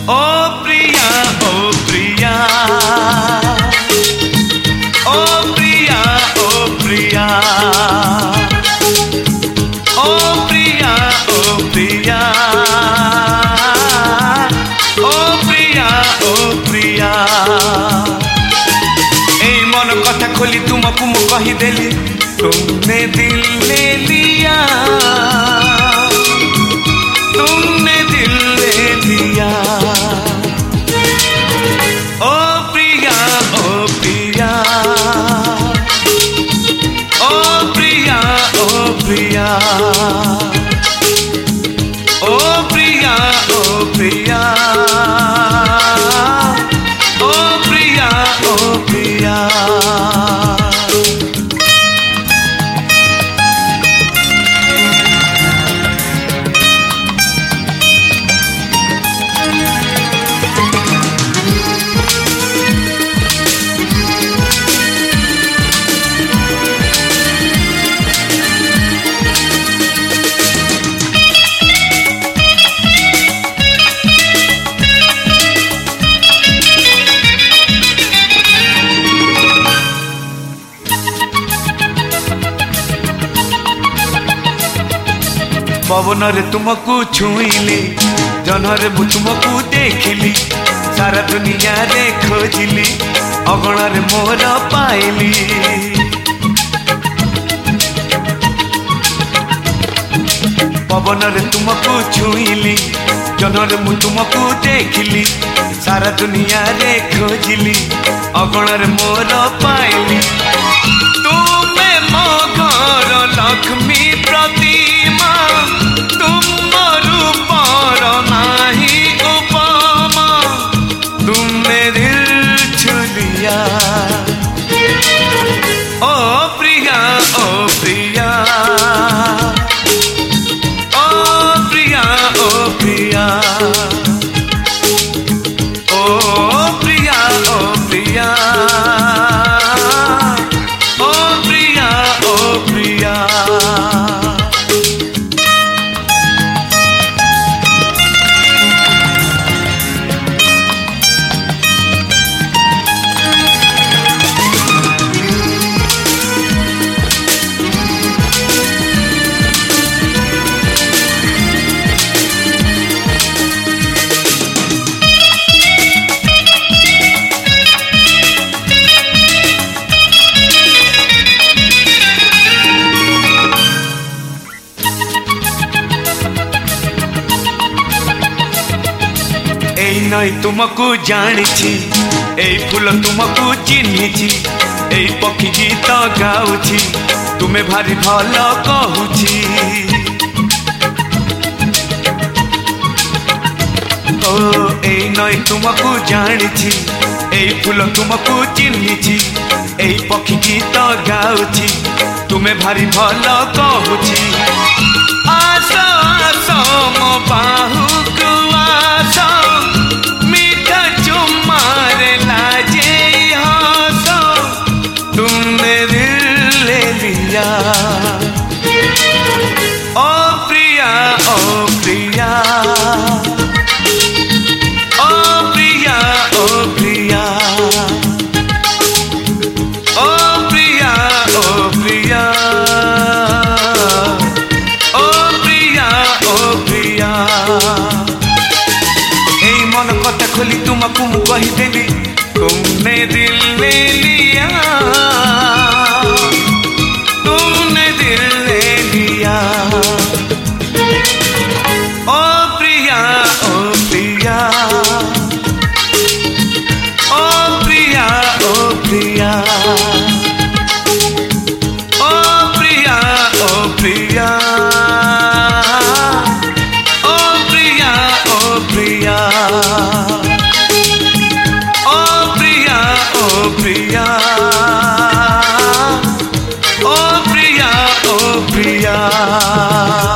ओ प्रिया, ओ प्रिया, ओ प्रिया, ओ प्रिया, ओ प्रिया, ओ प्रिया, ओ प्रिया, ओ प्रिया। ए मन कथा खोली तुमको मु कहीदेली, तुमने दिल ले लिया, तुमने दिल ले लिया। ओ प्रिया, ओ प्रिया, ओ प्रिया, ओ प्रिया, ओ प्रिया, ओ प्रिया, ओ प्रिया, ओ प्रिया। पवन रे तुमको छुईली, जनरे मु तुमको देखिली, सारा दुनिया रे खोजिली, अगण रे मोर पाइली। पवन रे तुमको छुईली, जनरे मु तुमको देखिली, सारा दुनिया रे खोजिली, अगण रे मोर पाइली। तुमे मो घर लक्ष्मी प्रतिमा, तुम रूपर नाही उपमा, तुमने दिल छू लिया। ओ प्रिया, ओ प्रिया, ओ प्रिया, ओ प्रिया, ओ प्रिया, ओ प्रिया, ओ प्रिया, ओ प्रिया। नहीं तुमको जानी, ए फूल तुमको चिन्ही, ए पक्षी गीत गाउछि, तुम्हें भारी भल कहूछि। ओ ए नहीं तुमको जानी, ए फूल तुमको चिन्ही, ए पक्षी गीत गाउछि, तुम्हें भारी भल कहूछि। आस आस मो बाहुको आस, मीठा चुम्मारे लाजे हंस, तुमने दिल ले लिया। ओ प्रिया, ओ प्रिया, ओ प्रिया, ओ प्रिया, ओ प्रिया, ओ प्रिया, ओ प्रिया, ओ प्रिया। ए मन कथा खोली तुमको मु कहीदेली, तुमने दिल ले लिया, तुमने दिल ले लिया। ओ प्रिया, ओ प्रिया, ओ प्रिया, ओ प्रिया, ओ प्रिया, ओ प्रिया, ओ प्रिया, ओ प्रिया, ओ प्रिया, ओ प्रिया, ओ प्रिया, ओ प्रिया।